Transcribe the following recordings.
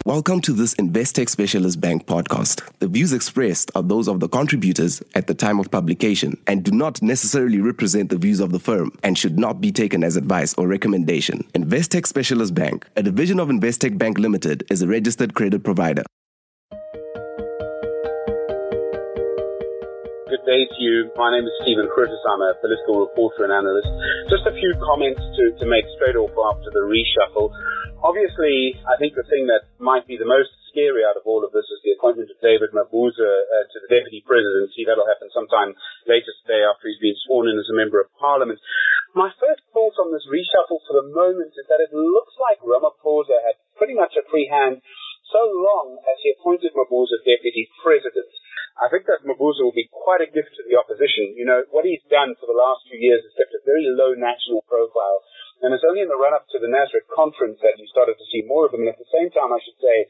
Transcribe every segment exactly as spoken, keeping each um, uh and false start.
Welcome to this Investec Specialist Bank podcast. The views expressed are those of the contributors at the time of publication and do not necessarily represent the views of the firm and should not be taken as advice or recommendation. Investec Specialist Bank, a division of Investec Bank Limited, is a registered credit provider. Good day to you. My name is Stephen Curtis. I'm a political reporter and analyst. Just a few comments to, to make straight off after the reshuffle. Obviously, I think the thing that might be the most scary out of all of this is the appointment of David Mabuza uh, to the deputy presidency. That'll happen sometime later today after he's been sworn in as a member of parliament. My first thoughts on this reshuffle for the moment is that it looks like Ramaphosa had pretty much a free hand so long as he appointed Mabuza deputy president. I think that Mabuza will be quite a gift to the opposition. You know, what he's done for the last few years is kept a very low national profile. And it's only in the run-up to the Nasrec conference that you started to see more of him. And at the same time, I should say,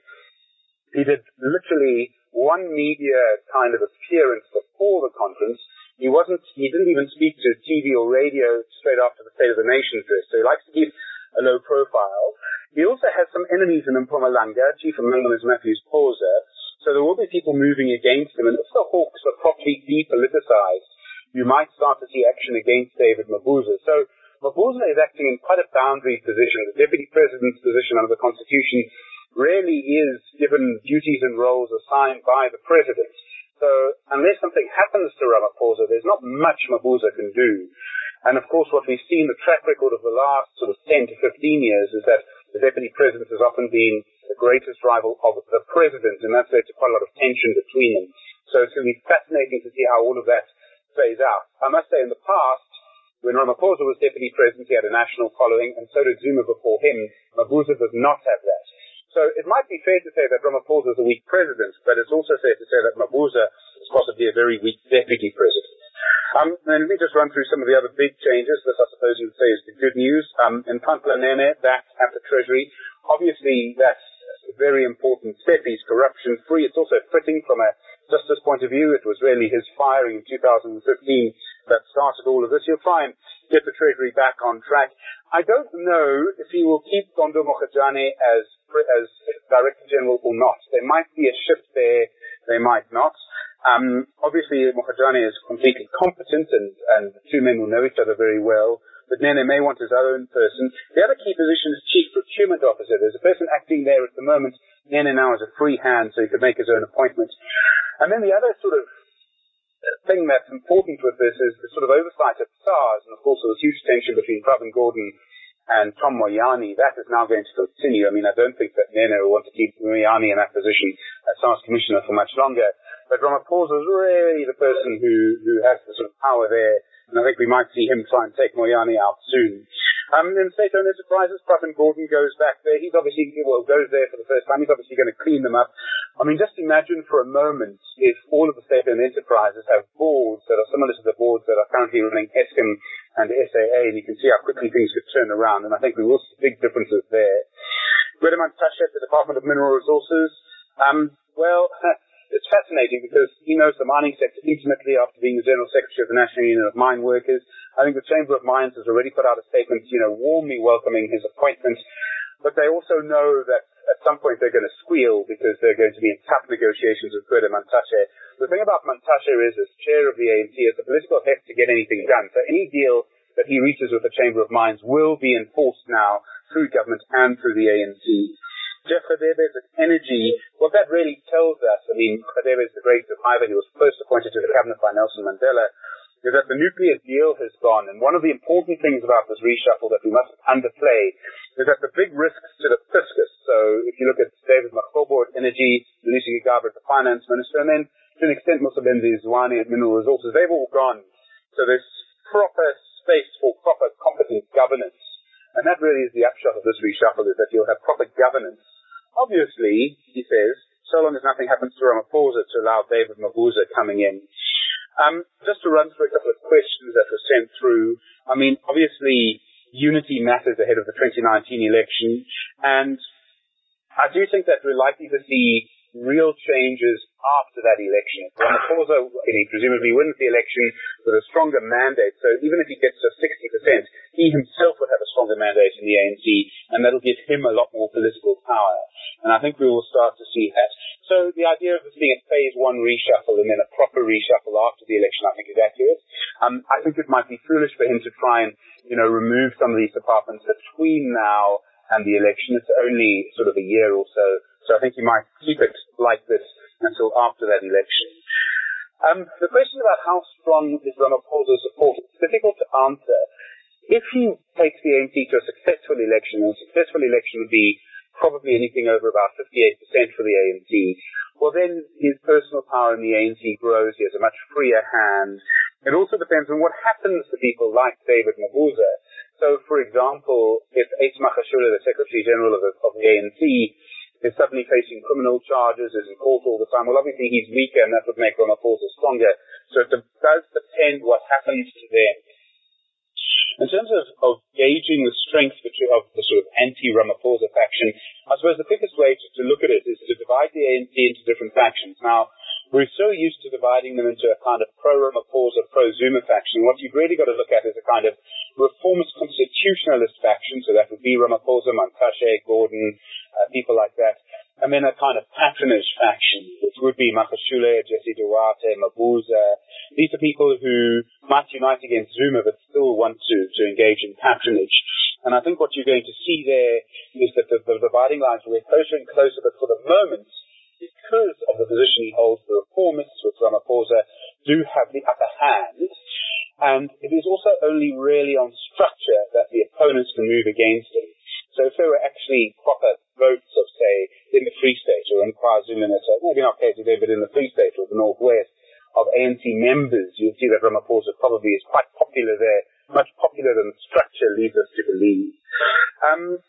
he did literally one media kind of appearance before the conference. He wasn't, he didn't even speak to T V or radio straight after the State of the Nation address. So he likes to keep a low profile. He also has some enemies in Mpumalanga. Chief among them is Matthews Pauser. So there will be people moving against him. And if the Hawks are properly depoliticized, you might start to see action against David Mabuza. So Mabuza is acting in quite a boundary position. The deputy president's position under the Constitution really is given duties and roles assigned by the president. So unless something happens to Ramaphosa, there's not much Mabuza can do. And of course, what we've seen, the track record of the last sort of ten to fifteen years is that the deputy president has often been the greatest rival of the president, and that's led to quite a lot of tension between them. So it's going to be fascinating to see how all of that plays out. I must say, in the past, when Ramaphosa was deputy president, he had a national following, and so did Zuma before him. Mabuza does not have that. So it might be fair to say that Ramaphosa is a weak president, but it's also fair to say that Mabuza is possibly a very weak deputy president. Um, and let me just run through some of the other big changes. This, I suppose you would say, is the good news. Um, in Nhlanhla Nene, back at the Treasury, obviously that's a very important step. He's corruption-free. It's also fitting from a justice point of view. It was really his firing in two thousand fifteen that started all of this. He'll try and get the Treasury back on track. I don't know if he will keep Kondo Mokhajane as as Director General or not. There might be a shift there. They might not. Um, obviously, Mokhajane is completely competent, and, and the two men will know each other very well. But Nene may want his own person. The other key position is Chief Procurement Officer. There's a person acting there at the moment. Nene now has a free hand, so he could make his own appointment. And then the other sort of thing that's important with this is the sort of oversight of SARS. And of course, there was huge tension between Pravin Gordhan and Tom Moyani. That is now going to continue. I mean, I don't think that Nene will want to keep Moyani in that position as SARS Commissioner for much longer. But Ramaphosa is really the person who, who has the sort of power there. And I think we might see him try and take Moyani out soon. Um, in state-owned enterprises, Pravin Gordhan goes back there. He's obviously, well, goes there for the first time. He's obviously going to clean them up. I mean, just imagine for a moment if all of the state-owned enterprises have boards that are similar to the boards that are currently running Eskom and S A A, and you can see how quickly things could turn around. And I think we will see big differences there. Gwede Mantashe at the Department of Mineral Resources. Um, well, it's fascinating because he knows the mining sector intimately after being the General Secretary of the National Union of Mine Workers. I think the Chamber of Mines has already put out a statement, you know, warmly welcoming his appointment. But they also know that at some point they're going to squeal because they're going to be in tough negotiations with Gwede Mantashe. The thing about Mantashe is, as chair of the A N C, is the political heft to get anything done. So any deal that he reaches with the Chamber of Mines will be enforced now through government and through the A N C. Jeff Radebe at Energy, what that really tells us, I mean, Radebe is the great survivor. He was first appointed to the cabinet by Nelson Mandela, is that the nuclear deal has gone. And one of the important things about this reshuffle that we mustn't underplay is that the big risks to the fiscus, so if you look at David Makgobo at Energy, Lucy Gigaba at the Finance Minister, and then to an extent Mosebenzi Zwane at Mineral Resources, they've all gone. So there's proper space for proper competent governance. And that really is the upshot of this reshuffle, is that you'll have proper governance. Obviously, he says, so long as nothing happens to Ramaphosa, to allow David Mabuza coming in. Um, just to run through a couple of questions that were sent through. I mean, obviously, unity matters ahead of the twenty nineteen election. And I do think that we're likely to see real changes after that election. Ramaphosa, he presumably wins the election with a stronger mandate. So even if he gets to sixty percent, he himself would have a stronger mandate in the A N C, and that'll give him a lot more political power. And I think we will start to see that. So the idea of this being a phase one reshuffle and then a proper reshuffle after the election, I think is accurate. Um, I think it might be foolish for him to try and, you know, remove some of these departments between now and the election. It's only sort of a year or so. So I think he might keep it like this until after that election. Um, the question about how strong is Ramaphosa's support, it's difficult to answer. If he takes the A N C to a successful election, and a successful election would be probably anything over about fifty-eight percent for the A N C, well then his personal power in the A N C grows. He has a much freer hand. It also depends on what happens to people like David Mabuza. So, for example, if Ace Magashule, the Secretary General of the, of the A N C, is suddenly facing criminal charges, is in court all the time, well, obviously he's weaker, and that would make Ramaphosa stronger. So it does depend what happens to them. In terms of, of gauging the strength of the sort of anti-Ramaphosa faction, I suppose the quickest way to, to look at it is to divide the A N C into different factions. Now, we're so used to dividing them into a kind of pro-Ramaphosa, pro-Zuma faction. What you've really got to look at is a kind of reformist constitutionalist faction, so that would be Ramaphosa, Mantashe, Gordon, uh, people like that. And then a kind of patronage faction, which would be Magashule, Jesse Duarte, Mabuza. These are people who might unite against Zuma but still want to, to engage in patronage. And I think what you're going to see there is that the, the dividing lines will get closer and closer, but for the moment, because of the position he holds, the reformists with Ramaphosa do have the upper hand. And it is also only really on structure that the opponents can move against him. So if there were actually proper votes of, say, in the Free State or in KwaZulu-Natal, maybe not K Z N, but in the Free State or the Northwest, of A N C members, you'll see that Ramaphosa probably is quite popular there, much popular than structure leads us to believe. Um,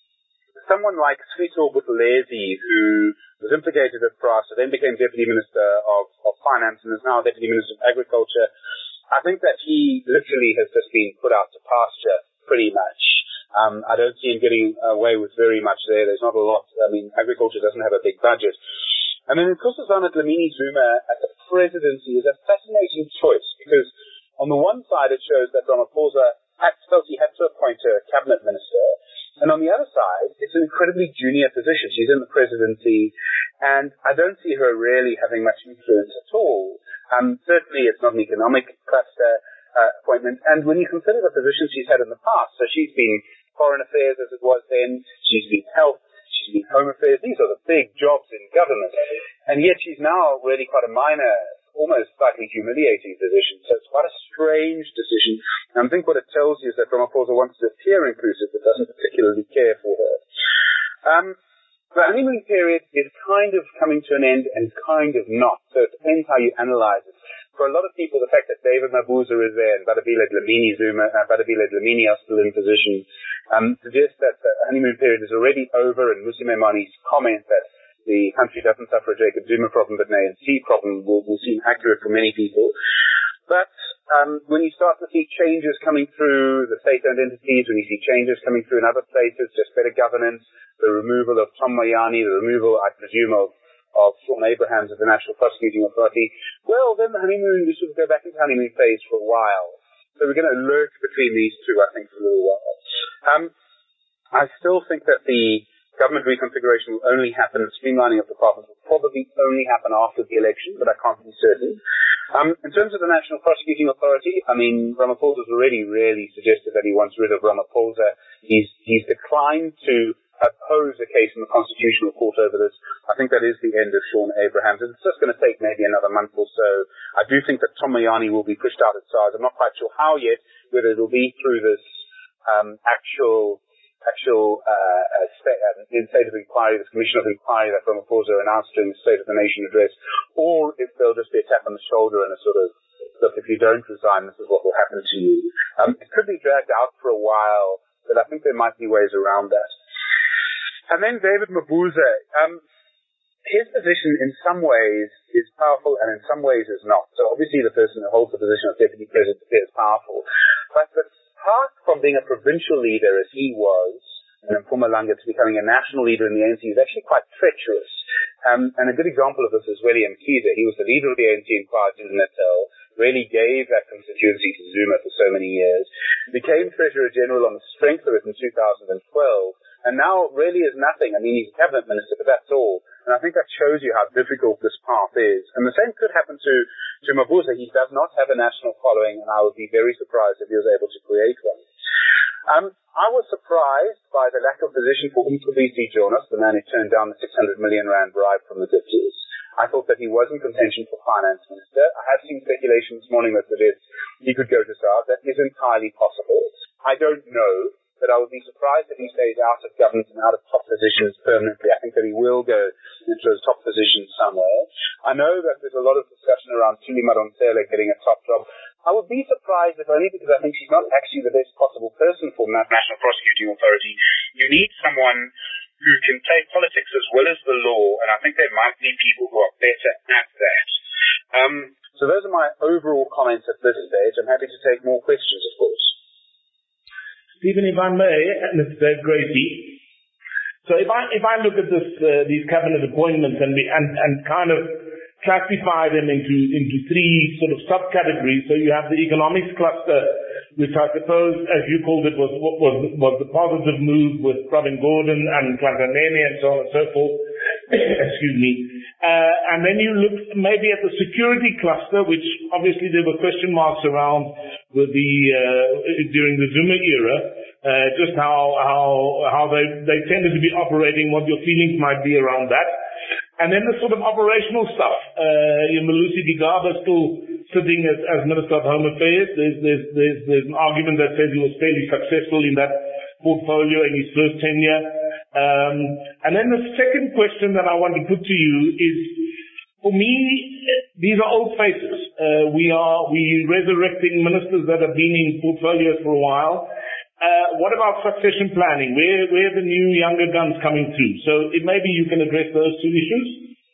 someone like Sweeto Buthelezi, who was implicated at PRASA, then became Deputy Minister of, of Finance and is now Deputy Minister of Agriculture, I think that he literally has just been put out to pasture pretty much. Um, I don't see him getting away with very much there. There's not a lot. I mean, agriculture doesn't have a big budget. And then, of course, Dlamini Zuma at the presidency is a fascinating choice because on the one side, it shows that Ramaphosa had, felt he had to appoint a cabinet minister. And on the other side, it's an incredibly junior position. She's in the presidency, and I don't see her really having much influence at all. Um, certainly, it's not an economic cluster uh, appointment. And when you consider the positions she's had in the past, so she's been Foreign Affairs as it was then, she's been Health, she's been Home Affairs. These are the big jobs in government. And yet she's now really quite a minor, almost slightly humiliating position. So it's quite a strange decision. And I think what it tells you is that Ramaphosa wants to appear inclusive but doesn't particularly care for her. Um, the honeymoon period is kind of coming to an end and kind of not. So it depends how you analyze it. For a lot of people, the fact that David Mabuza is there and Badabile Dlamini Zuma, uh, Badabile Dlamini are still in position, um, suggests that the honeymoon period is already over, and Musi Maimani's comment that the country doesn't suffer a Jacob Zuma problem but an A N C problem will, will seem accurate for many people. But um, when you start to see changes coming through the state-owned entities, when you see changes coming through in other places, just better governance, the removal of Tom Moyane, the removal, I presume, of of Sean Abrahams of the National Prosecuting Authority, well, then the honeymoon, we should go back into honeymoon phase for a while. So we're going to lurk between these two, I think, for a little while. Um, I still think that the government reconfiguration will only happen, the streamlining of departments will probably only happen after the election, but I can't be certain. Um, in terms of the National Prosecuting Authority, I mean, Ramaphosa's already really suggested that he wants rid of Ramaphosa. He's, he's declined to oppose a case in the Constitutional Court over this. I think that is the end of Sean Abrahams. It's just going to take maybe another month or so. I do think that Tom Moyane will be pushed out at SARS. I'm not quite sure how yet, whether it will be through this um, actual actual uh, uh, state, uh, state of inquiry, this commission of inquiry that Ramaphosa announced during the State of the Nation address, or if there'll just be a tap on the shoulder and a sort of, look, if you don't resign, this is what will happen to you. Um, it could be dragged out for a while, but I think there might be ways around that. And then David Mabuza, um, his position in some ways is powerful and in some ways is not. So obviously the person who holds the position of deputy president is powerful. But the path from being a provincial leader as he was, and in Mpumalanga to becoming a national leader in the A N C is actually quite treacherous. Um, and a good example of this is William Keyser. He was the leader of the A N C in KwaZulu-Natal, really gave that constituency to Zuma for so many years, became Treasurer General on the strength of it in two thousand twelve, and now really is nothing. I mean, he's a cabinet minister, but that's all. And I think that shows you how difficult this path is. And the same could happen to, to Mabuza. He does not have a national following, and I would be very surprised if he was able to create one. Um, I was surprised by the lack of position for Umthobisi Jonas, the man who turned down the six hundred million rand bribe from the deputies. I thought that he was in contention for finance minister. I have seen speculation this morning that suggests he could go to South. That is entirely possible. I don't know, but I would be surprised if he stays out of government and out of top positions permanently. I think that he will go into those top positions somewhere. I know that there's a lot of discussion around Thuli Madonsela getting a top job. I would be surprised, if only because I think she's not actually the best possible person for the National Prosecuting Authority. You need someone who can take politics as well as the law, and I think there might be people who are better at that. Um, so those are my overall comments at this stage. I'm happy to take more questions, of course. Stephen, if I may, and it's Dave Gracie. So if I if I look at this uh, these cabinet appointments and, we, and and kind of classify them into into three sort of subcategories. So you have the economics cluster, which I suppose, as you called it, was was was the positive move with Pravin Gordhan and Klantanene and so on and so forth. Excuse me. Uh, and then you look maybe at the security cluster, which obviously there were question marks around with the uh, during the Zuma era, uh, just how how how they they tended to be operating, what your feelings might be around that. And then the sort of operational stuff. Uh, Malusi Gigaba still sitting as, as Minister of Home Affairs. There's, there's, there's, there's an argument that says he was fairly successful in that portfolio in his first tenure. Um, and then the second question that I want to put to you is, for me, these are old faces. Uh, we are we resurrecting ministers that have been in portfolios for a while. Uh, what about succession planning? Where, where are the new younger guns coming through? So it, maybe you can address those two issues?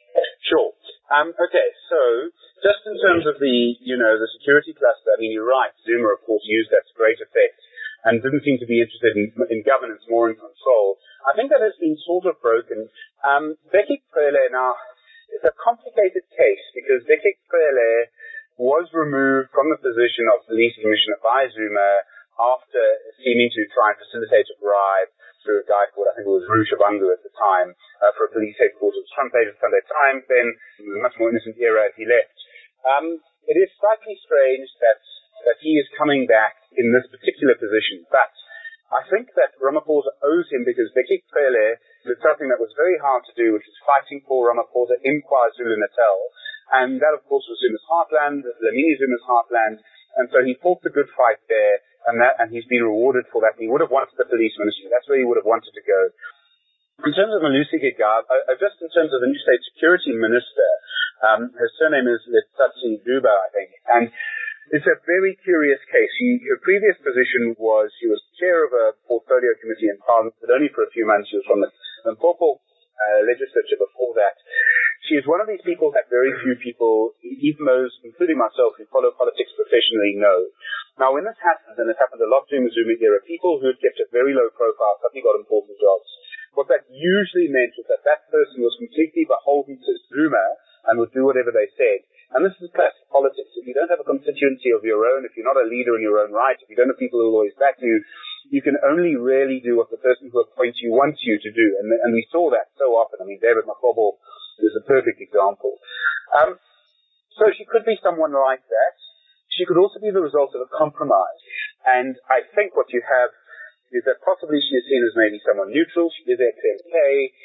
Sure. Um, okay, so just in terms of the, you know, the security cluster, I mean, you're right. Zuma, of course, used that to great effect and didn't seem to be interested in, in governance, more in control. I think that has been sort of broken. Um, Bheki Cele now, it's a complicated case because Bheki Cele was removed from the position of police commissioner by Zuma after seeming to try and facilitate a bribe through a guy called, I think it was Ru Shabangu at the time, uh, for a police headquarters. Front page of Sunday Times then, it was a much more innocent era as he left. Um, it is slightly strange that, that he is coming back in this particular position, but I think that Ramaphosa owes him because Bheki Cele did something that was very hard to do, which is fighting for Ramaphosa in KwaZulu-Natal, and that of course was Zuma's heartland, Lamini Zuma's heartland, and so he fought the good fight there. And that, and he's been rewarded for that. He would have wanted the police ministry. That's where he would have wanted to go. In terms of Malusi Gigaba, uh, just in terms of the new state security minister, um, her surname is Letsatsi Duba, I think, and it's a very curious case. She, her previous position was she was chair of a portfolio committee in Parliament, but only for a few months. She was from the Limpopo uh, legislature before that. She is one of these people that very few people, even those, including myself, who follow politics professionally, know. Now, when this happens, and it happened a lot during the Zuma era, people who had kept a very low profile suddenly got important jobs. What that usually meant was that that person was completely beholden to Zuma and would do whatever they said. And this is classic politics. If you don't have a constituency of your own, if you're not a leader in your own right, if you don't have people who will always back you, you can only really do what the person who appoints you wants you to do. And, and we saw that so often. I mean, David Makgobo is a perfect example. Um, so she could be someone like that. She could also be the result of a compromise. And I think what you have is that possibly she is seen as maybe someone neutral. She is ex M K,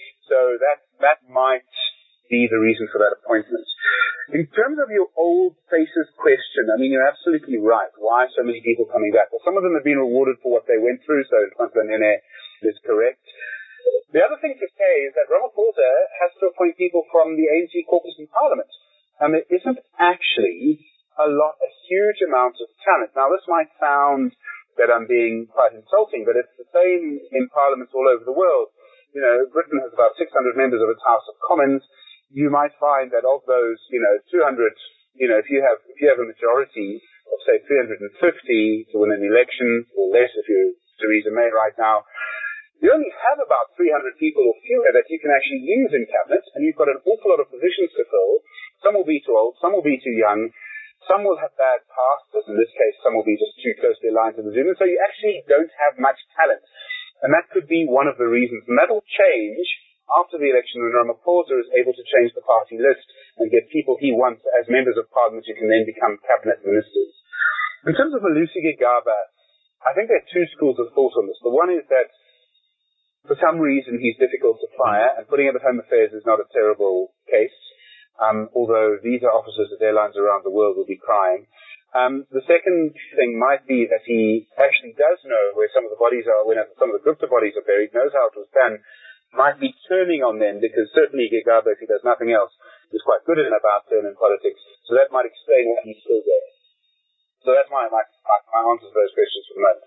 so that that might be the reason for that appointment. In terms of your old faces question, I mean, you're absolutely right. Why so many people coming back? Well, some of them have been rewarded for what they went through, so Klantanene is correct. The other thing to say is that Ramaphosa has to appoint people from the A N C caucus in Parliament. And there isn't actually a lot, a huge amount of talent. Now, this might sound that I'm being quite insulting, but it's the same in parliaments all over the world. You know, Britain has about six hundred members of its House of Commons. You might find that of those, you know, two hundred, you know, if you have, if you have a majority of, say, three hundred fifty to win an election, or less if you're Theresa May right now, you only have about three hundred people or fewer that you can actually use in cabinet, and you've got an awful lot of positions to fill. Some will be too old, some will be too young, some will have bad pasts, in this case some will be just too closely aligned to the Zuma, so you actually don't have much talent. And that could be one of the reasons. And that will change after the election when Ramaphosa is able to change the party list and get people he wants as members of parliament who can then become cabinet ministers. In terms of Malusi Gigaba, I think there are two schools of thought on this. The one is that for some reason he's difficult to fire, and putting him at Home Affairs is not a terrible case, um, although visa officers at airlines around the world will be crying. Um, the second thing might be that he actually does know where some of the bodies are, when some of the Gupta bodies are buried, knows how it was done, might be turning on them, because certainly Gigaba, if he does nothing else, is quite good at an about turn in politics, so that might explain why he's still there. So that's my, my, my answer to those questions for the moment.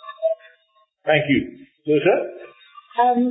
Thank you. Lucia? Um,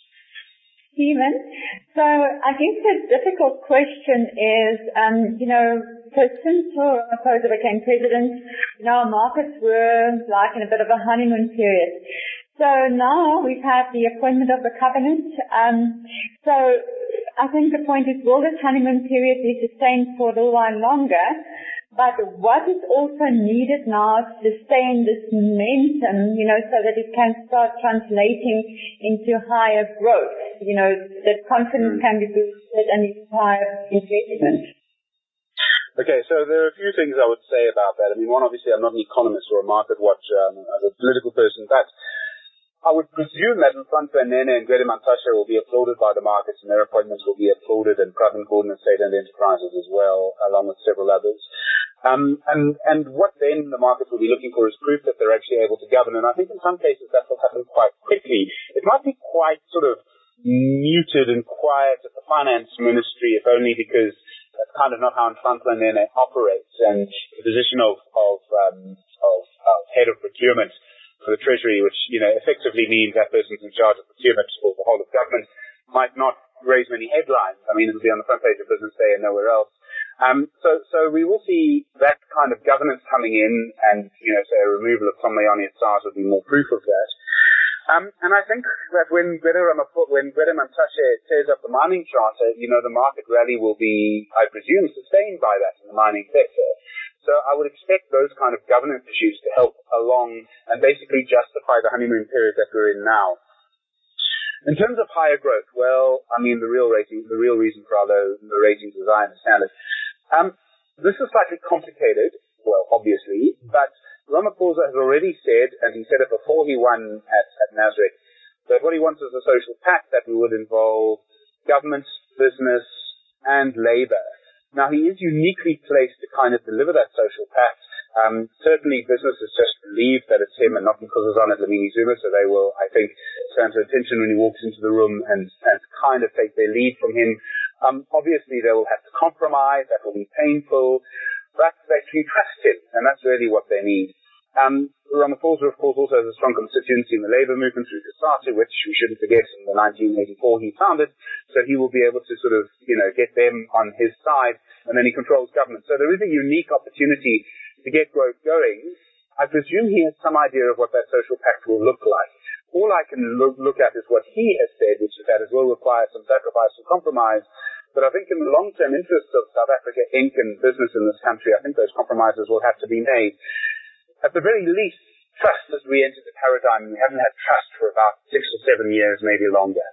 Stephen, so I think the difficult question is, um, you know, so since Ramaphosa became president, you know, our markets were like in a bit of a honeymoon period. So now we've had the appointment of the cabinet. Um, so I think the point is, will this honeymoon period be sustained for a little while longer? But what is also needed now to sustain this momentum, you know, so that it can start translating into higher growth, you know, that confidence can be boosted and higher investment. Okay, so there are a few things I would say about that. I mean, one, obviously, I'm not an economist or a market watcher, um, as a political person, but I would presume that Nhlanhla Nene and Gwede Mantashe will be applauded by the markets, and their appointments will be applauded, and Pravin Gordhan and State-owned enterprises as well, along with several others. Um, and, and what then the markets will be looking for is proof that they're actually able to govern. And I think in some cases that will happen quite quickly. It might be quite sort of muted and quiet at the finance ministry, if only because that's kind of not how Nhlanhla Nene operates. And the position of, of, um, of uh, head of procurement for the Treasury, which, you know, effectively means that person's in charge of procurement for the whole of government, might not raise many headlines. I mean, it'll be on the front page of Business Day and nowhere else. Um, so, so we will see that kind of governance coming in, and, you know, say a removal of Tom Mayani at SARS would be more proof of that. Um, and I think that when Gwede when Gwede Mantashe tears up the mining charter, you know, the market rally will be, I presume, sustained by that in the mining sector. So I would expect those kind of governance issues to help along and basically justify the honeymoon period that we're in now. In terms of higher growth, well, I mean, the real rating, the real reason for our low the ratings, as I understand it, um, this is slightly complicated. Well, obviously, but Ramaphosa has already said, and he said it before he won at, at Nasrec, that what he wants is a social pact that would involve government, business, and labour. Now, he is uniquely placed to kind of deliver that social pact. Um, certainly, business is just relieved that it's him and not Nkosazana Dlamini Zuma, so they will, I think, stand to attention when he walks into the room and, and kind of take their lead from him. Um, obviously, they will have to compromise. That will be painful. But they can trust him, and that's really what they need. Um, Ramaphosa, of course, also has a strong constituency in the labour movement through COSATU, which we shouldn't forget in the nineteen eighty-four he founded, so he will be able to sort of, you know, get them on his side, and then he controls government. So there is a unique opportunity to get growth going. I presume he has some idea of what that social pact will look like. All I can look, look at is what he has said, which is that it will require some sacrifice and compromise. But I think in the long-term interests of South Africa, Incorporated, and business in this country, I think those compromises will have to be made. At the very least, trust has re-entered the paradigm. We haven't had trust for about six or seven years, maybe longer.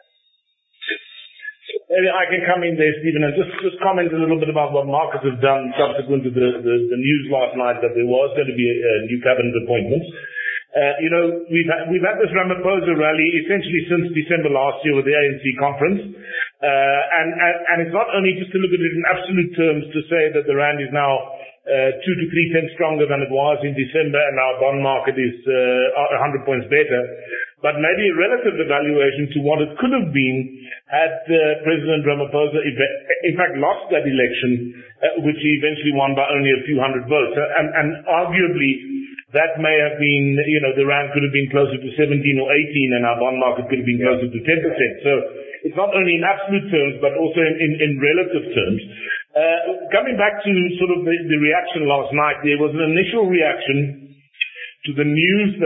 Maybe I can come in there, Stephen, and just, just comment a little bit about what markets have done subsequent to the, the, the news last night that there was going to be a, a new cabinet appointment. Uh, you know, we've had, we've had this Ramaphosa rally essentially since December last year with the A N C conference. Uh, and, and, and it's not only just to look at it in absolute terms to say that the rand is now uh, two to three cents stronger than it was in December, and our bond market is uh, one hundred points better, but maybe a relative evaluation to what it could have been had uh, President Ramaphosa in fact lost that election, uh, which he eventually won by only a few hundred votes. And, and arguably, that may have been, you know, the rand could have been closer to seventeen or eighteen, and our bond market could have been closer to ten percent. So it's not only in absolute terms, but also in, in, in relative terms. Uh, coming back to sort of the, the reaction last night, there was an initial reaction to the news that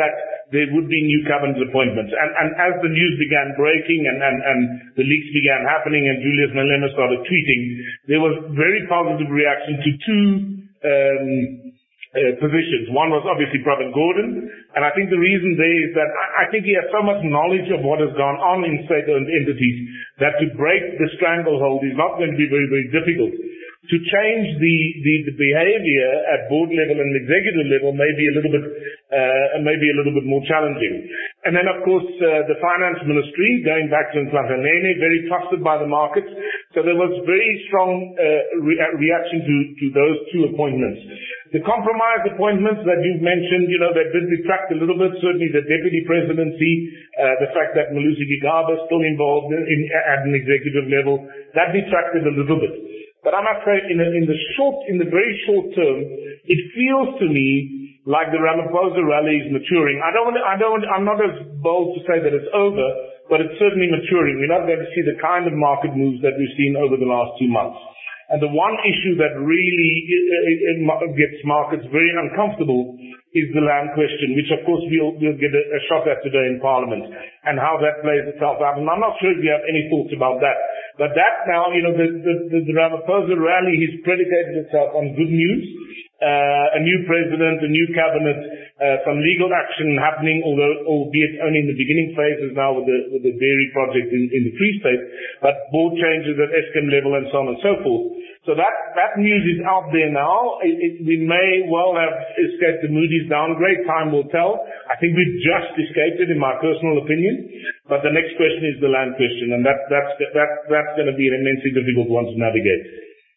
there would be new cabinet appointments. And, and as the news began breaking and, and, and the leaks began happening and Julius Malema started tweeting, there was very positive reaction to two um, uh, positions. One was obviously Pravin Gordhan, and I think the reason there is that I, I think he has so much knowledge of what has gone on in state-owned entities that to break the stranglehold is not going to be very, very difficult. To change the, the, the behavior at board level and executive level may be a little bit, uh, maybe a little bit more challenging. And then, of course, uh, the finance ministry, going back to Nhlanhla, very trusted by the markets. So there was very strong uh, re- reaction to, to those two appointments. The compromise appointments that you've mentioned, you know, they did detract a little bit. Certainly the deputy presidency, uh, the fact that Malusi Gigaba is still involved in, in, at an executive level, that detracted a little bit. But I must say, in, a, in the short, in the very short term, it feels to me like the Ramaphosa rally is maturing. I don't want to, I don't want, I'm not as bold to say that it's over, but it's certainly maturing. We're not going to see the kind of market moves that we've seen over the last two months. And the one issue that really gets markets very uncomfortable is the land question, which of course we'll, we'll get a, a shot at today in Parliament, and how that plays itself out. And I'm not sure if you have any thoughts about that. But that now, you know, the, the, the, the Ramaphosa rally has predicated itself on good news, uh, a new president, a new cabinet, uh, some legal action happening, although, albeit only in the beginning phases now with the, with the dairy project in, in the Free State, but board changes at Eskom level and so on and so forth. So that, that news is out there now. It, it, we may well have escaped the Moody's downgrade. Time will tell. I think we've just escaped it, in my personal opinion. But the next question is the land question, and that, that's, that, that's going to be an immensely difficult one to navigate.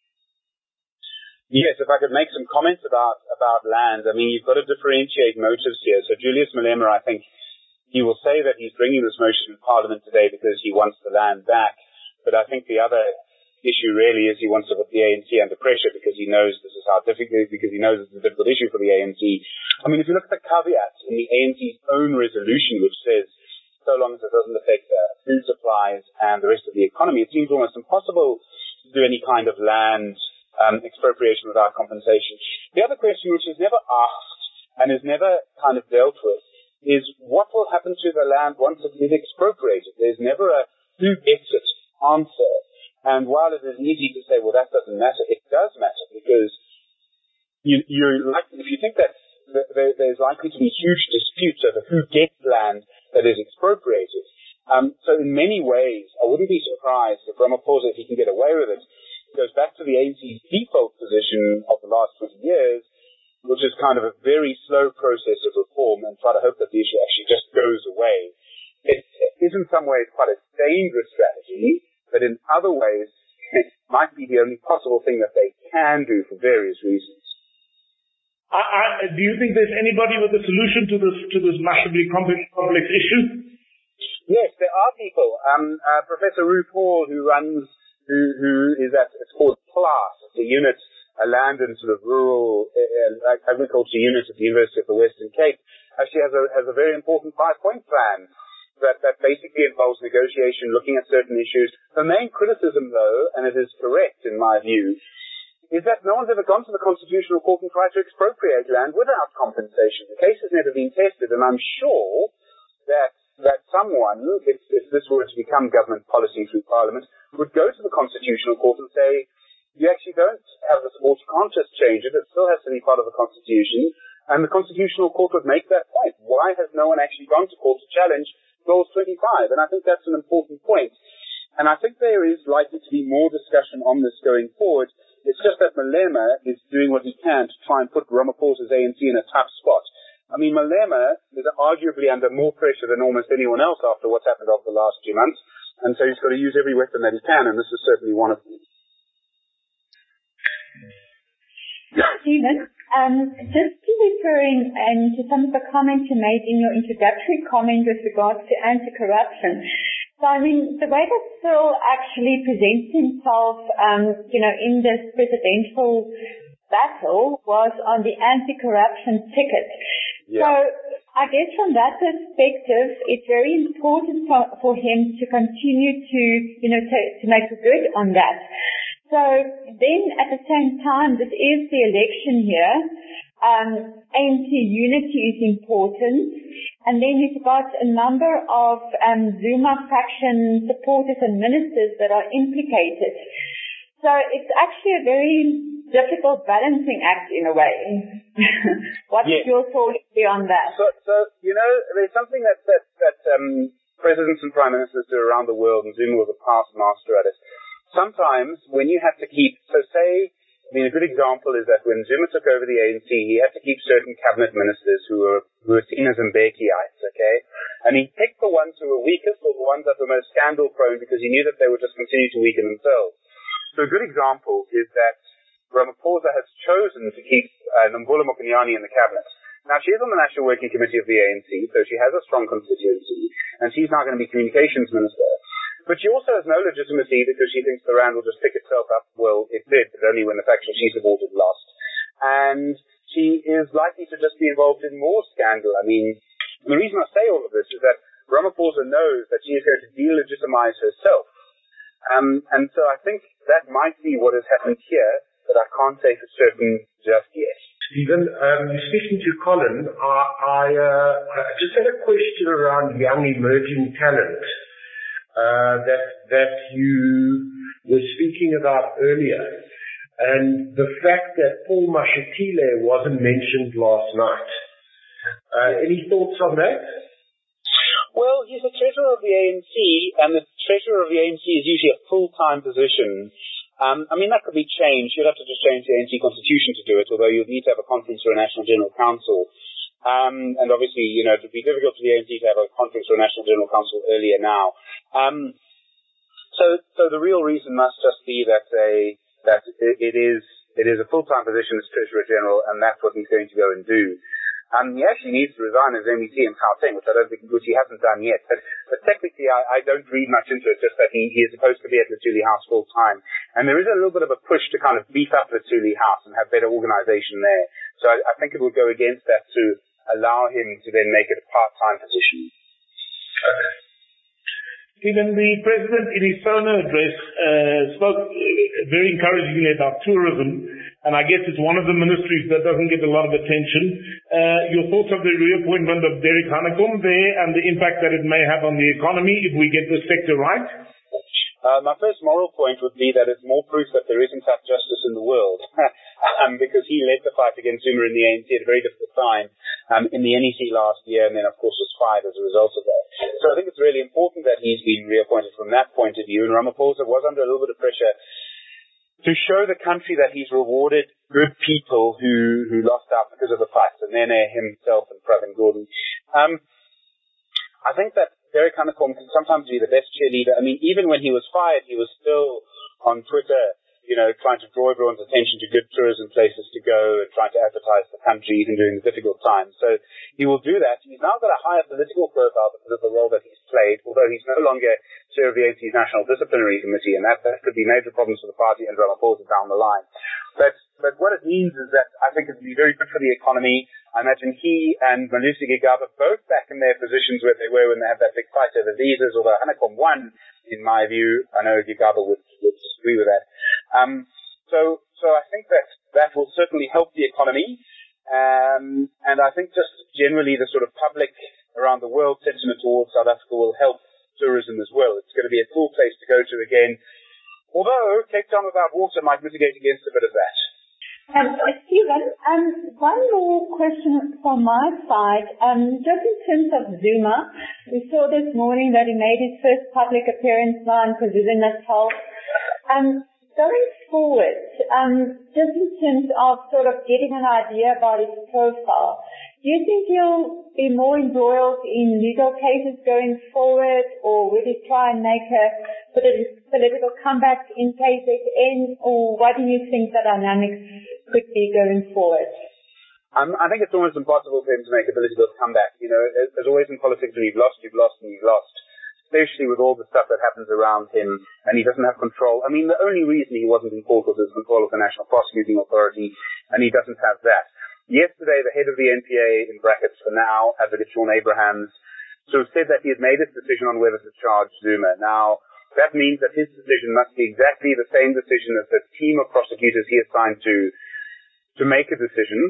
Yes, if I could make some comments about, about land. I mean, you've got to differentiate motives here. So Julius Malema, I think, he will say that he's bringing this motion in Parliament today because he wants the land back. But I think the other issue really is he wants to put the A N C under pressure because he knows this is how difficult, because he knows it's a difficult issue for the A N C. I mean, if you look at the caveat in the A N C's own resolution, which says so long as it doesn't affect uh, food supplies and the rest of the economy, it seems almost impossible to do any kind of land um, expropriation without compensation. The other question, which is never asked and is never kind of dealt with, is what will happen to the land once it is expropriated? There's never a who gets it answer. And while it is easy to say, well, that doesn't matter, it does matter, because you, you're like, if you think that there, there's likely to be huge disputes over who gets land that is expropriated. Um, so in many ways, I wouldn't be surprised if Ramaphosa, if he can get away with it, goes back to the A N C's default position of the last twenty years, which is kind of a very slow process of reform, and try to hope that the issue actually just goes away. It is in some ways quite a dangerous strategy, but in other ways, it might be the only possible thing that they can do for various reasons. I, I, do you think there's anybody with a solution to this to this massively complex, complex issue? Yes, there are people. Um, uh, Professor Ruth Hall, who runs, who who is at, it's called PLAS, it's a unit, a land and sort of rural uh, agriculture unit at the University of the Western Cape, actually has a has a very important five-point plan. That, that basically involves negotiation, looking at certain issues. The main criticism, though, and it is correct in my view, is that no one's ever gone to the Constitutional Court and tried to expropriate land without compensation. The case has never been tested, and I'm sure that that someone, if, if this were to become government policy through Parliament, would go to the Constitutional Court and say, you actually don't have the support, you can't just change it, it still has to be part of the Constitution, and the Constitutional Court would make that point. Why has no one actually gone to court to challenge Clause twenty-five, and I think that's an important point. And I think there is likely to be more discussion on this going forward. It's just that Malema is doing what he can to try and put Ramaphosa's A N C in a tough spot. I mean, Malema is arguably under more pressure than almost anyone else after what's happened over the last few months, and so he's got to use every weapon that he can, and this is certainly one of them. Stephen, um, just referring um, to some of the comments you made in your introductory comment with regards to anti-corruption. So, I mean, the way that Cyril actually presents himself, um, you know, in this presidential battle was on the anti-corruption ticket. Yeah. So, I guess from that perspective, it's very important for, for him to continue to, you know, to, to make good on that. So then at the same time, this is the election here. Um, A N C unity is important. And then you've got a number of um, Zuma faction supporters and ministers that are implicated. So it's actually a very difficult balancing act in a way. What's yes. your thought on that? So, so, you know, there's something that, that, that um, presidents and prime ministers do around the world, and Zuma was a past master at it. Sometimes when you have to keep, so say, I mean, a good example is that when Zuma took over the A N C, he had to keep certain cabinet ministers who were who were seen as Mbekiites, okay? And he picked the ones who were weakest or the ones that were most scandal-prone because he knew that they would just continue to weaken themselves. So a good example is that Ramaphosa has chosen to keep uh, Nomvula Mokonyane in the cabinet. Now, she is on the National Working Committee of the A N C, so she has a strong constituency, and she's now going to be Communications Minister. But she also has no legitimacy because she thinks the Rand will just pick itself up. Well, it did, but only when the faction she supported lost. And she is likely to just be involved in more scandal. I mean, and the reason I say all of this is that Ramaphosa knows that she is going to delegitimize herself. Um, and so I think that might be what has happened here, but I can't say for certain just yet. Stephen, um, speaking to Colin, I, I, uh, I just had a question around young emerging talent. Uh, that that you were speaking about earlier, and the fact that Paul Mashatile wasn't mentioned last night. Uh, any thoughts on that? Well, he's the treasurer of the A N C, and the treasurer of the A N C is usually a full-time position. Um, I mean, that could be changed. You'd have to just change the A N C constitution to do it, although you'd need to have a conference or a National General Council. Um, and obviously, you know, it would be difficult for the A N C to have a conference or a National General Council earlier now. Um, so, so the real reason must just be that a, that it, it is, it is a full-time position as Treasurer General, and that's what he's going to go and do. Um, he actually needs to resign as M E T in Gauteng, which I don't think, which he hasn't done yet. But, but technically, I, I don't read much into it, just that he, he is supposed to be at Luthuli House full-time. And there is a little bit of a push to kind of beef up Luthuli House and have better organization there. So I, I think it will go against that to allow him to then make it a part-time position. Okay. Stephen, the President in his Sona address uh, spoke very encouragingly about tourism, and I guess it's one of the ministries that doesn't get a lot of attention. Uh, your thoughts of the reappointment of Derek Hanekom there and the impact that it may have on the economy if we get this sector right? Uh, my first moral point would be that it's more proof that there isn't such justice in the world, um, because he led the fight against Zuma in the A N C at a very difficult time um, in the N E C last year, and then, of course, was fired as a result of that. So I think it's really important that he's been reappointed from that point of view, and Ramaphosa was under a little bit of pressure to show the country that he's rewarded good people who, who lost out because of the fight, and then himself and Pravin Gordhan. Um, I think that Derek Hanekom can sometimes be the best cheerleader. I mean, even when he was fired, he was still on Twitter, you know, trying to draw everyone's attention to good tourism places to go and trying to advertise the country even during the difficult times. So he will do that. He's now got a higher political profile because of the role that he's played, although he's no longer chair of the A N C's National Disciplinary Committee, and that, that could be major problems for the party and Ramaphosa down the line. But, but what it means is that I think it will be very good for the economy. I imagine he and Malusi Gigaba both back in their positions where they were when they had that big fight over visas, although Hanekom won, in my view. I know Gigaba would, would disagree with that. Um, so, so I think that that will certainly help the economy. Um, and I think just generally the sort of public around the world sentiment towards South Africa will help tourism as well. It's going to be a cool place to go to again. Although Cape Town without water might mitigate against a bit of that. Um, Stephen, um, one more question from my side. Um, just in terms of Zuma, we saw this morning that he made his first public appearance now in KwaZulu-Natal. Um, going forward, um, just in terms of sort of getting an idea about his profile, do you think he'll be more embroiled in legal cases going forward, or will he try and make a political comeback in K Z N, or what do you think the dynamics could be going forward? Um, I think it's almost impossible for him to make a political comeback. You know, as, as always in politics, when you've lost, you've lost, and you've lost, especially with all the stuff that happens around him, and he doesn't have control. I mean, the only reason he wasn't in court was his control of the National Prosecuting Authority, and he doesn't have that. Yesterday, the head of the N P A, in brackets for now, Advocate Sean Abrahams, sort of said that he had made his decision on whether to charge Zuma. Now, that means that his decision must be exactly the same decision as the team of prosecutors he assigned to to make a decision,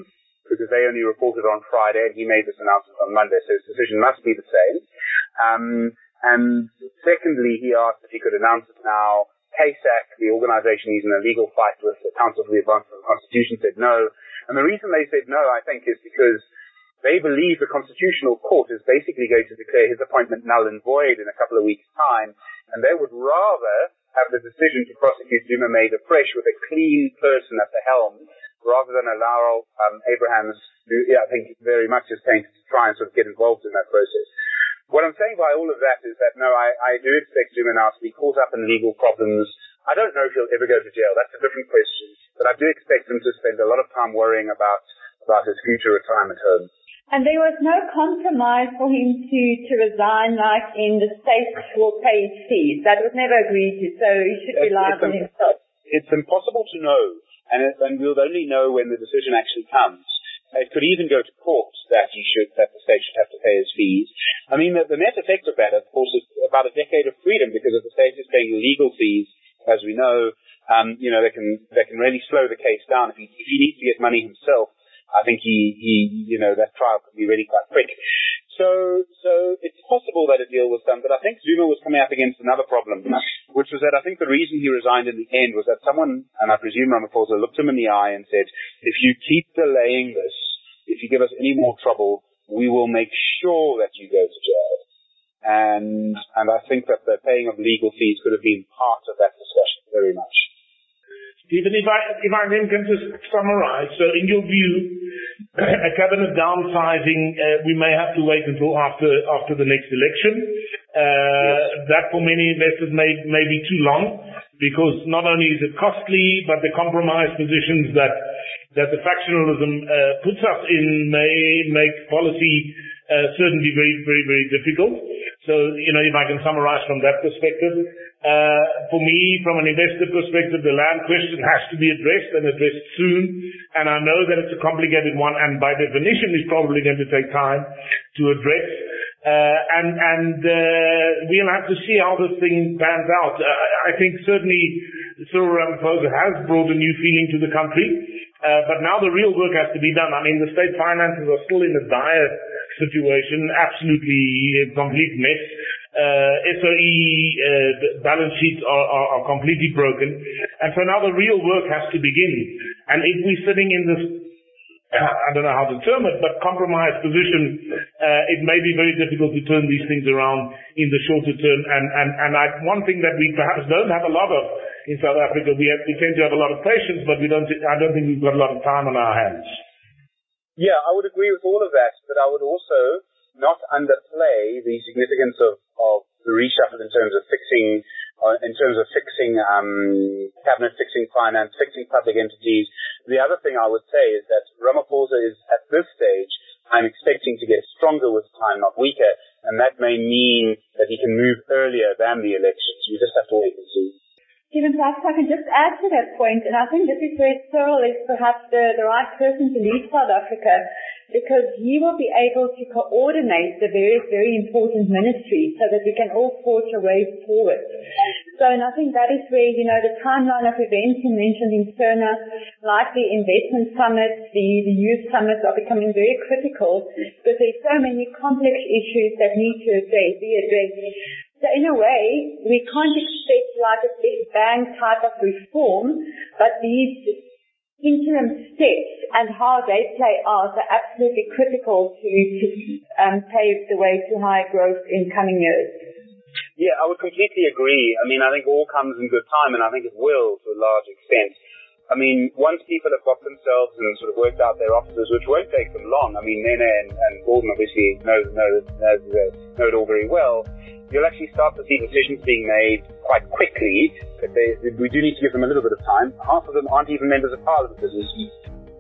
because they only reported on Friday and he made this announcement on Monday, so his decision must be the same. Um, and secondly, he asked if he could announce it now. K S A C, the organization he's in a legal fight with, the Council for the Advancement of the Constitution, said no. And the reason they said no, I think, is because they believe the Constitutional Court is basically going to declare his appointment null and void in a couple of weeks' time, and they would rather have the decision to prosecute Zuma made afresh with a clean person at the helm, rather than allow um, Abrahams, who yeah, I think very much is going to try and sort of get involved in that process. What I'm saying by all of that is that, no, I, I do expect Zuma now to be caught up in legal problems. I don't know if he'll ever go to jail. That's a different question. But I do expect him to spend a lot of time worrying about, about his future retirement home. And there was no compromise for him to, to resign, like in the state will pay his fees. That was never agreed to, so he should rely on himself. It's impossible to know, and, it, and we'll only know when the decision actually comes. It could even go to court that he should, that the state should have to pay his fees. I mean, the, the net effect of that, of course, is about a decade of freedom, because if the state is paying legal fees, as we know, um, you know, they can they can really slow the case down. If he if he needs to get money himself, I think he, he you know, that trial could be really quite quick. So so it's possible that a deal was done, but I think Zuma was coming up against another problem, which was that I think the reason he resigned in the end was that someone, and I presume Ramaphosa, looked him in the eye and said, if you keep delaying this, if you give us any more trouble, we will make sure that you go to jail. And and I think that the paying of legal fees could have been part of that discussion very much. Stephen, if I, if I then can just summarize, so in your view, a cabinet downsizing, uh, we may have to wait until after after the next election. Uh, yes. That for many investors may, may be too long, because not only is it costly, but the compromise positions that that the factionalism uh, puts us in may make policy uh, certainly very, very, very difficult. So, you know, if I can summarize from that perspective, uh, for me, from an investor perspective, the land question has to be addressed and addressed soon. And I know that it's a complicated one, and by definition is probably going to take time to address. Uh, and and uh, we'll have to see how this thing pans out. Uh, I think certainly Cyril Ramaphosa has brought a new feeling to the country, uh, but now the real work has to be done. I mean, the state finances are still in a dire situation, absolutely a complete mess. Uh, S O E uh, balance sheets are, are, are completely broken, and so now the real work has to begin. And if we're sitting in this, I don't know how to term it, but compromised position, uh, it may be very difficult to turn these things around in the shorter term. And, and, and I, one thing that we perhaps don't have a lot of in South Africa, we, have, we tend to have a lot of patience, but we don't, I don't think we've got a lot of time on our hands. Yeah, I would agree with all of that, but I would also not underplay the significance of, of the reshuffle in terms of fixing Uh, in terms of fixing um, cabinet, fixing finance, fixing public entities. The other thing I would say is that Ramaphosa is, at this stage, I'm expecting to get stronger with time, not weaker, and that may mean that he can move earlier than the elections. We just have to wait and see. Stephen, perhaps I can just add to that point, and I think this is where Cyril is perhaps the, the right person to lead South Africa, because he will be able to coordinate the various very important ministries so that we can all forge a way forward. So, and I think that is where, you know, the timeline of events you mentioned in Turner, like the investment summits, the, the youth summits are becoming very critical, because there's so many complex issues that need to address, be addressed. So in a way, we can't expect like a big bang type of reform, but these interim steps and how they play out are absolutely critical to, to um, pave the way to high growth in coming years. Yeah, I would completely agree. I mean, I think all comes in good time, and I think it will to a large extent. I mean, once people have got themselves and sort of worked out their offices, which won't take them long. I mean, Nene and, and Gordon obviously know, know, know, know it all very well. You'll actually start to see decisions being made quite quickly, but they, we do need to give them a little bit of time. Half of them aren't even members of parliament as we speak.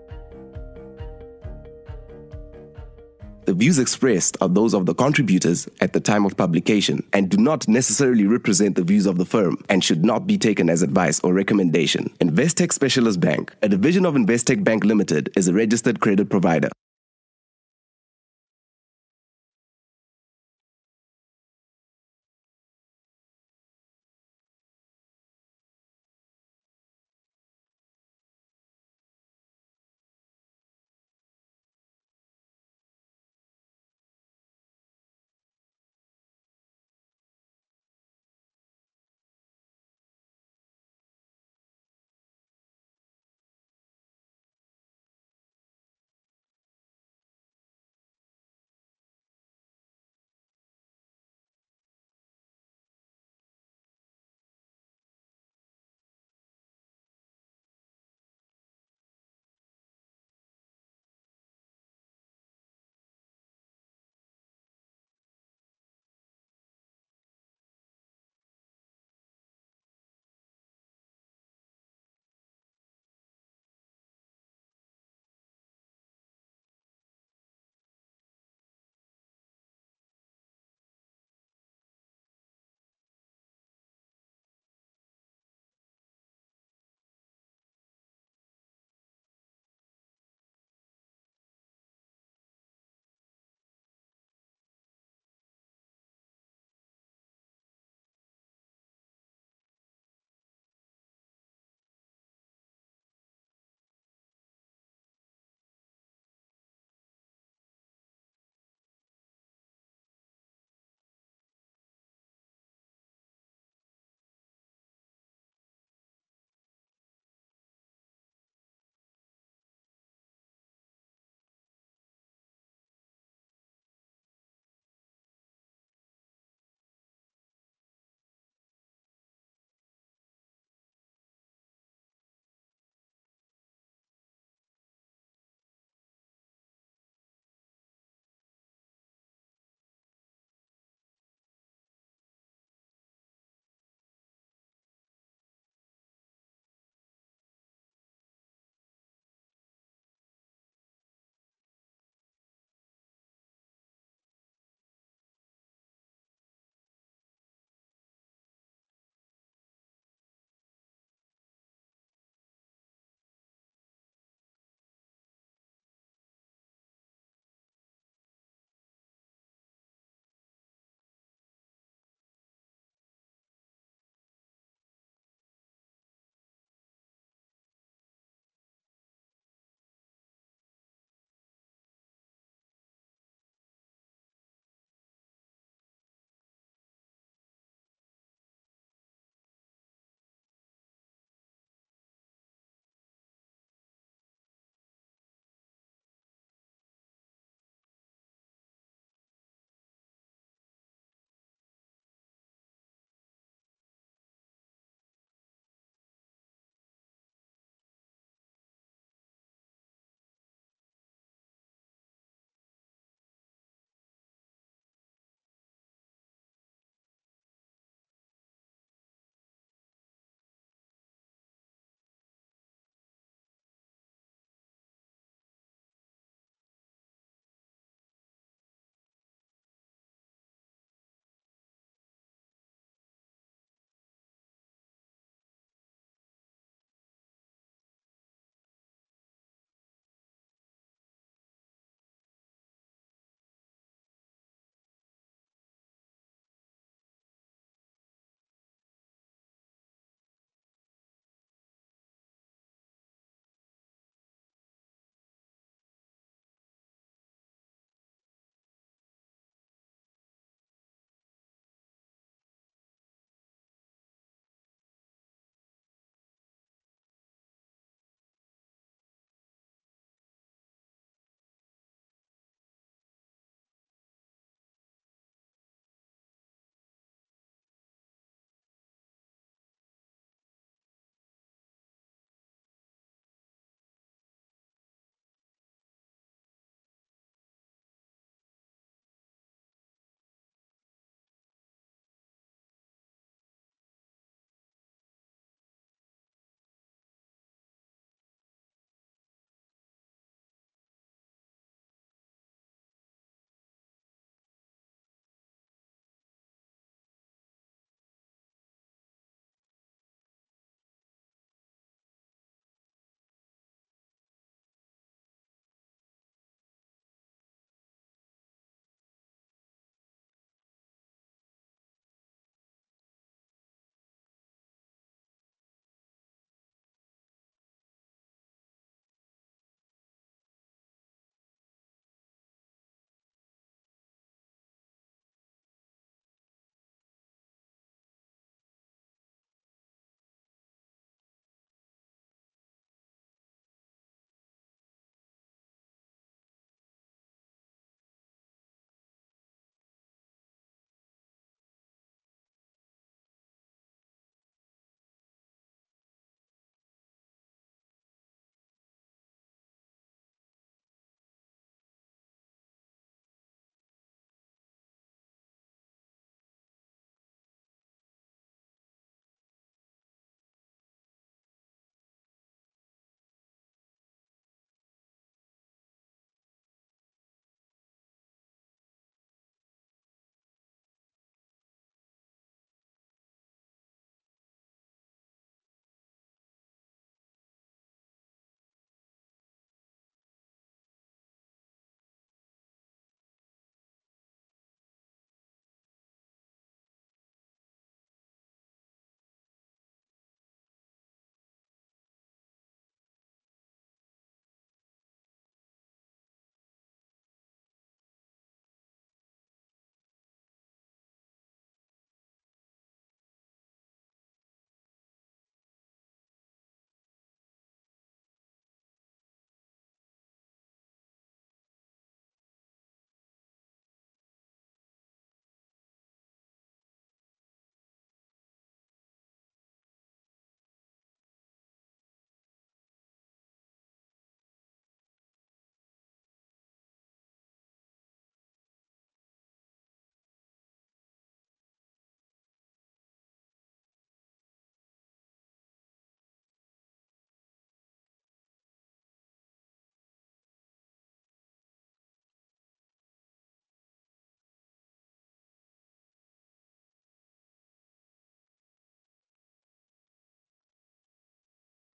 The views expressed are those of the contributors at the time of publication and do not necessarily represent the views of the firm and should not be taken as advice or recommendation. Investec Specialist Bank, a division of Investec Bank Limited, is a registered credit provider.